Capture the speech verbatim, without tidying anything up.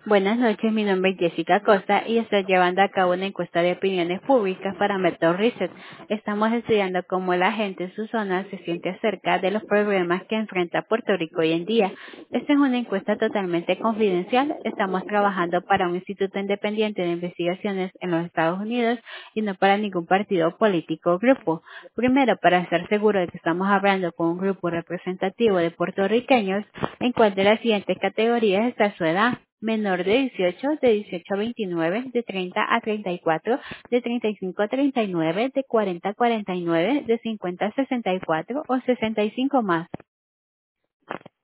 Buenas noches, mi nombre es Jessica Costa y estoy llevando a cabo una encuesta de opiniones públicas para Method Research. Estamos estudiando cómo la gente en su zona se siente acerca de los problemas que enfrenta Puerto Rico hoy en día. Esta es una encuesta totalmente confidencial. Estamos trabajando para un instituto independiente de investigaciones en los Estados Unidos y no para ningún partido político o grupo. Primero, para estar seguro de que estamos hablando con un grupo representativo de puertorriqueños, encuentre las siguientes categorías hasta su edad: menor de dieciocho, de dieciocho a veintinueve, de treinta a treinta y cuatro, de treinta y cinco a treinta y nueve, de cuarenta a cuarenta y nueve, de cincuenta a sesenta y cuatro o sesenta y cinco más.